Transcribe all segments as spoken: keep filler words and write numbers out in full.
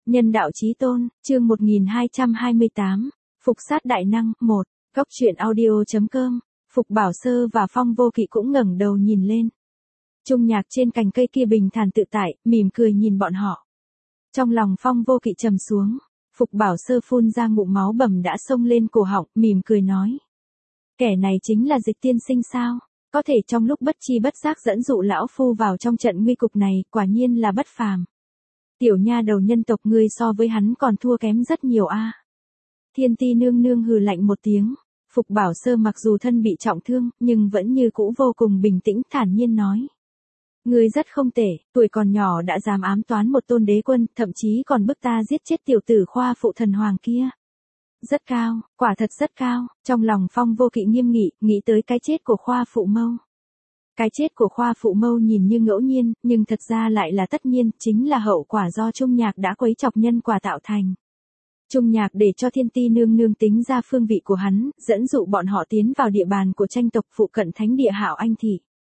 Nhân đạo chí tôn, chương một nghìn hai trăm hai mươi tám, Phục sát đại năng, một, Góc truyện audio.com, Phục Bảo Sơ và Phong Vô Kỵ cũng ngẩng đầu nhìn lên. Trung Nhạc trên cành cây kia bình thản tự tại, mỉm cười nhìn bọn họ. Trong lòng Phong Vô Kỵ trầm xuống, Phục Bảo Sơ phun ra ngụm máu bầm đã xông lên cổ họng, mỉm cười nói. Kẻ này chính là Dịch tiên sinh sao? Có thể trong lúc bất chi bất giác dẫn dụ lão phu vào trong trận nguy cục này, quả nhiên là bất phàm. Tiểu nha đầu nhân tộc ngươi so với hắn còn thua kém rất nhiều a. À. Thiên Ti nương nương hừ lạnh một tiếng, Phục Bảo Sơ mặc dù thân bị trọng thương, nhưng vẫn như cũ vô cùng bình tĩnh thản nhiên nói. Ngươi rất không tệ, tuổi còn nhỏ đã dám ám toán một tôn đế quân, thậm chí còn bức ta giết chết tiểu tử Khoa phụ thần hoàng kia. Rất cao, quả thật rất cao, trong lòng Phong Vô Kỵ nghiêm nghị, nghĩ tới cái chết của Khoa phụ mâu. Cái chết của Khoa phụ mâu nhìn như ngẫu nhiên, nhưng thật ra lại là tất nhiên, chính là hậu quả do Trung Nhạc đã quấy chọc nhân quả tạo thành. Trung Nhạc để cho Thiên Ti nương nương tính ra phương vị của hắn, dẫn dụ bọn họ tiến vào địa bàn của tranh tộc phụ cận thánh địa Hạo Anh thị.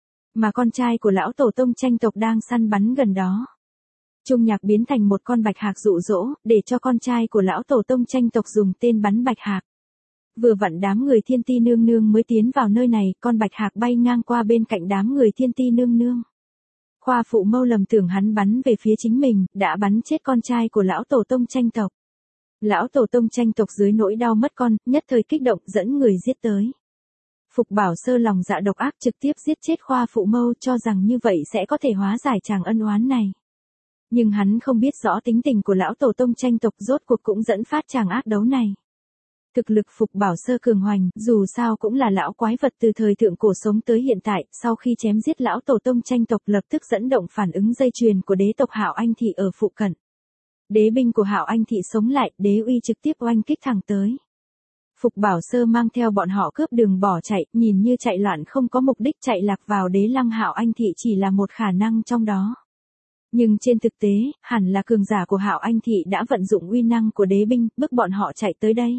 Mà con trai của lão tổ tông tranh tộc đang săn bắn gần đó. Trung Nhạc biến thành một con bạch hạc dụ dỗ, để cho con trai của lão tổ tông tranh tộc dùng tên bắn bạch hạc. Vừa vặn đám người Thiên Ti nương nương mới tiến vào nơi này, con bạch hạc bay ngang qua bên cạnh đám người Thiên Ti nương nương. Khoa phụ mâu lầm tưởng hắn bắn về phía chính mình, đã bắn chết con trai của lão tổ tông tranh tộc. Lão tổ tông tranh tộc dưới nỗi đau mất con, nhất thời kích động dẫn người giết tới. Phục Bảo Sơ lòng dạ độc ác trực tiếp giết chết Khoa phụ mâu cho rằng như vậy sẽ có thể hóa giải tràng ân oán này. Nhưng hắn không biết rõ tính tình của lão tổ tông tranh tộc rốt cuộc cũng dẫn phát tràng ác đấu này. Thực lực Phục Bảo Sơ cường hoành, dù sao cũng là lão quái vật từ thời thượng cổ sống tới hiện tại, sau khi chém giết lão tổ tông tranh tộc lập tức dẫn động phản ứng dây chuyền của đế tộc Hạo Anh thị ở phụ cận. Đế binh của Hạo Anh thị sống lại, đế uy trực tiếp oanh kích thẳng tới. Phục Bảo Sơ mang theo bọn họ cướp đường bỏ chạy, nhìn như chạy loạn không có mục đích chạy lạc vào đế lăng Hạo Anh thị chỉ là một khả năng trong đó. Nhưng trên thực tế, hẳn là cường giả của Hạo Anh thị đã vận dụng uy năng của đế binh, bức bọn họ chạy tới đây.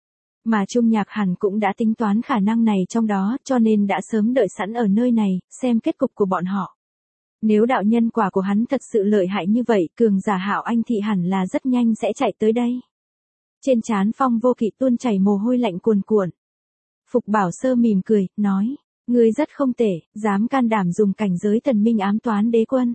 Mà Trung Nhạc hẳn cũng đã tính toán khả năng này trong đó, cho nên đã sớm đợi sẵn ở nơi này, xem kết cục của bọn họ. Nếu đạo nhân quả của hắn thật sự lợi hại như vậy, cường giả Hạo Anh thị hẳn là rất nhanh sẽ chạy tới đây. Trên trán Phong Vô Kỵ tuôn chảy mồ hôi lạnh cuồn cuộn. Phục Bảo Sơ mỉm cười, nói, ngươi rất không tệ, dám can đảm dùng cảnh giới thần minh ám toán đế quân.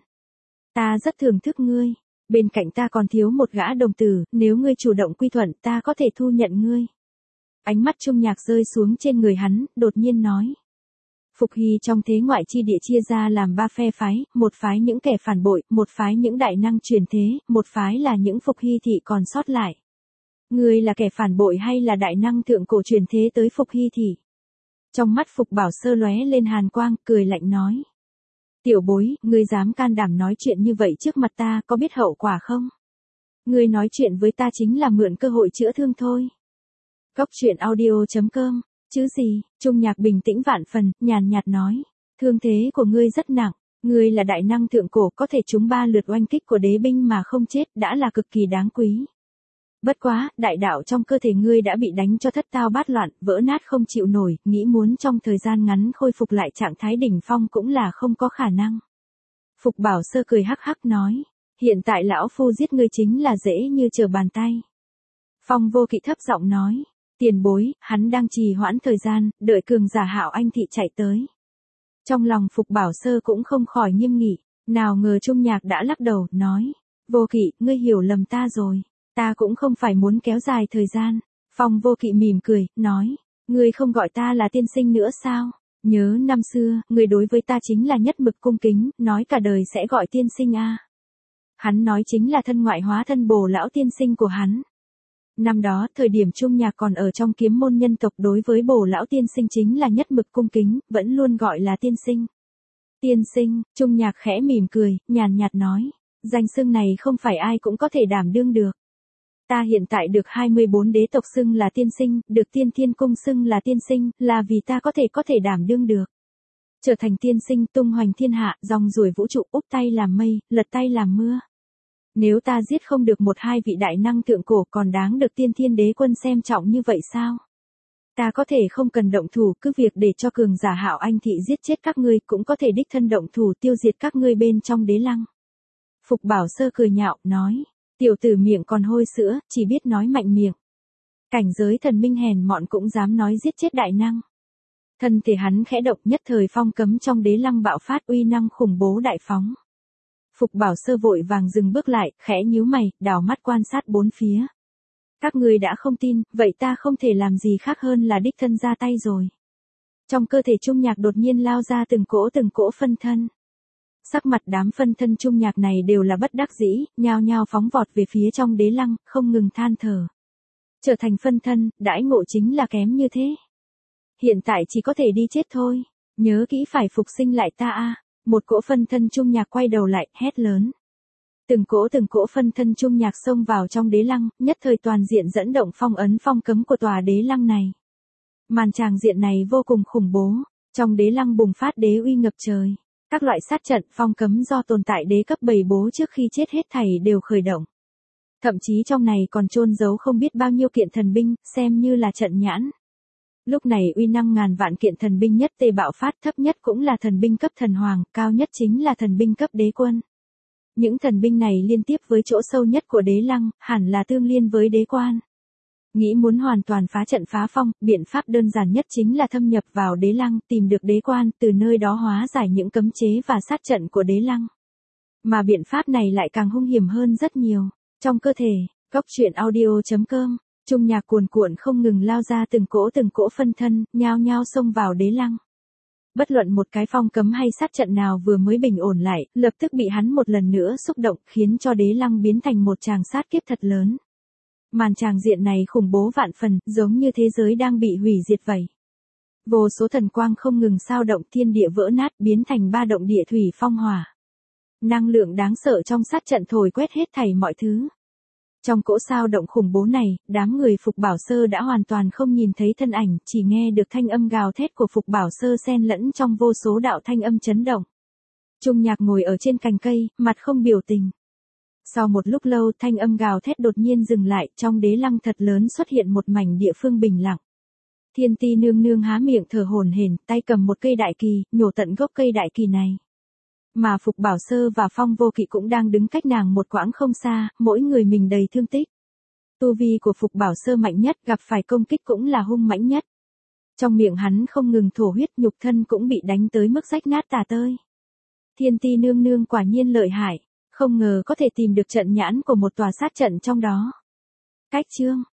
Ta rất thưởng thức ngươi, bên cạnh ta còn thiếu một gã đồng tử, nếu ngươi chủ động quy thuận ta có thể thu nhận ngươi. Ánh mắt Trung Nhạc rơi xuống trên người hắn, đột nhiên nói. Phục Hy trong thế ngoại chi địa chia ra làm ba phe phái, một phái những kẻ phản bội, một phái những đại năng truyền thế, một phái là những Phục Hy thị còn sót lại. Ngươi là kẻ phản bội hay là đại năng thượng cổ truyền thế tới Phục Hy thị? Trong mắt Phục Bảo Sơ lóe lên hàn quang, cười lạnh nói. Tiểu bối, ngươi dám can đảm nói chuyện như vậy trước mặt ta, có biết hậu quả không? Ngươi nói chuyện với ta chính là mượn cơ hội chữa thương thôi. Góc truyện audio.com, chứ gì, Trung Nhạc bình tĩnh vạn phần, nhàn nhạt nói. Thương thế của ngươi rất nặng, ngươi là đại năng thượng cổ có thể trúng ba lượt oanh kích của đế binh mà không chết đã là cực kỳ đáng quý. Bất quá, đại đạo trong cơ thể ngươi đã bị đánh cho thất tao bát loạn, vỡ nát không chịu nổi, nghĩ muốn trong thời gian ngắn khôi phục lại trạng thái đỉnh phong cũng là không có khả năng. Phục Bảo Sơ cười hắc hắc nói, hiện tại lão phu giết ngươi chính là dễ như trở bàn tay. Phong Vô Kỵ thấp giọng nói, tiền bối, hắn đang trì hoãn thời gian, đợi cường giả Hạo Anh thị chạy tới. Trong lòng Phục Bảo Sơ cũng không khỏi nghiêm nghị, nào ngờ Trung Nhạc đã lắc đầu, nói, Vô Kỵ, ngươi hiểu lầm ta rồi. Ta cũng không phải muốn kéo dài thời gian. Phong Vô Kỵ mỉm cười, nói, ngươi không gọi ta là tiên sinh nữa sao? Nhớ năm xưa, ngươi đối với ta chính là nhất mực cung kính, nói cả đời sẽ gọi tiên sinh a. À. Hắn nói chính là thân ngoại hóa thân Bồ lão tiên sinh của hắn. Năm đó, thời điểm Trung Nhạc còn ở trong kiếm môn nhân tộc đối với Bồ lão tiên sinh chính là nhất mực cung kính, vẫn luôn gọi là tiên sinh. Tiên sinh, Trung Nhạc khẽ mỉm cười, nhàn nhạt nói, danh xưng này không phải ai cũng có thể đảm đương được. Ta hiện tại được hai mươi bốn đế tộc xưng là tiên sinh, được Tiên Thiên Cung xưng là tiên sinh, là vì ta có thể có thể đảm đương được. Trở thành tiên sinh tung hoành thiên hạ, dòng ruồi vũ trụ úp tay làm mây, lật tay làm mưa. Nếu ta giết không được một hai vị đại năng thượng cổ còn đáng được Tiên Thiên Đế Quân xem trọng như vậy sao? Ta có thể không cần động thủ, cứ việc để cho cường giả Hạo Anh thị giết chết các ngươi cũng có thể đích thân động thủ tiêu diệt các ngươi bên trong đế lăng. Phục Bảo Sơ cười nhạo, nói. Tiểu tử miệng còn hôi sữa, chỉ biết nói mạnh miệng. Cảnh giới thần minh hèn mọn cũng dám nói giết chết đại năng. Thân thể hắn khẽ động, nhất thời phong cấm trong đế lăng bạo phát, uy năng khủng bố đại phóng. Phục Bảo Sơ vội vàng dừng bước lại, khẽ nhíu mày, đảo mắt quan sát bốn phía. Các người đã không tin, vậy ta không thể làm gì khác hơn là đích thân ra tay rồi. Trong cơ thể Trung Nhạc đột nhiên lao ra từng cỗ từng cỗ phân thân. Sắc mặt đám phân thân Trung Nhạc này đều là bất đắc dĩ, nhao nhao phóng vọt về phía trong đế lăng, không ngừng than thở. Trở thành phân thân, đãi ngộ chính là kém như thế. Hiện tại chỉ có thể đi chết thôi, nhớ kỹ phải phục sinh lại ta a. Một cỗ phân thân Trung Nhạc quay đầu lại, hét lớn. Từng cỗ từng cỗ phân thân Trung Nhạc xông vào trong đế lăng, nhất thời toàn diện dẫn động phong ấn phong cấm của tòa đế lăng này. Màn tràng diện này vô cùng khủng bố, trong đế lăng bùng phát đế uy ngập trời. Các loại sát trận phong cấm do tồn tại đế cấp bày bố trước khi chết hết thảy đều khởi động. Thậm chí trong này còn chôn giấu không biết bao nhiêu kiện thần binh, xem như là trận nhãn. Lúc này uy năng ngàn vạn kiện thần binh nhất tề bạo phát, thấp nhất cũng là thần binh cấp thần hoàng, cao nhất chính là thần binh cấp đế quân. Những thần binh này liên tiếp với chỗ sâu nhất của đế lăng, hẳn là tương liên với đế quan. Nghĩ muốn hoàn toàn phá trận phá phong, biện pháp đơn giản nhất chính là thâm nhập vào đế lăng, tìm được đế quan, từ nơi đó hóa giải những cấm chế và sát trận của đế lăng. Mà biện pháp này lại càng hung hiểm hơn rất nhiều. Trong cơ thể, góc truyện audio chấm com, Trung Nhạc cuồn cuộn không ngừng lao ra từng cỗ từng cỗ phân thân, nhao nhao xông vào đế lăng. Bất luận một cái phong cấm hay sát trận nào vừa mới bình ổn lại, lập tức bị hắn một lần nữa xúc động, khiến cho đế lăng biến thành một tràng sát kiếp thật lớn. Màn tràng diện này khủng bố vạn phần, giống như thế giới đang bị hủy diệt vậy. Vô số thần quang không ngừng sao động, thiên địa vỡ nát, biến thành ba động địa thủy phong hỏa. Năng lượng đáng sợ trong sát trận thổi quét hết thảy mọi thứ. Trong cỗ sao động khủng bố này, đám người Phục Bảo Sơ đã hoàn toàn không nhìn thấy thân ảnh, chỉ nghe được thanh âm gào thét của Phục Bảo Sơ xen lẫn trong vô số đạo thanh âm chấn động. Trung Nhạc ngồi ở trên cành cây, mặt không biểu tình. Sau một lúc lâu, thanh âm gào thét đột nhiên dừng lại, trong đế lăng thật lớn xuất hiện một mảnh địa phương bình lặng. Thiên Ti nương nương há miệng thở hổn hển, tay cầm một cây đại kỳ, nhổ tận gốc cây đại kỳ này. Mà Phục Bảo Sơ và Phong Vô Kỵ cũng đang đứng cách nàng một quãng không xa, mỗi người mình đầy thương tích. Tu vi của Phục Bảo Sơ mạnh nhất, gặp phải công kích cũng là hung mãnh nhất. Trong miệng hắn không ngừng thổ huyết, nhục thân cũng bị đánh tới mức rách nát tả tơi. Thiên Ti nương nương quả nhiên lợi hại, không ngờ có thể tìm được trận nhãn của một tòa sát trận trong đó. Cách chương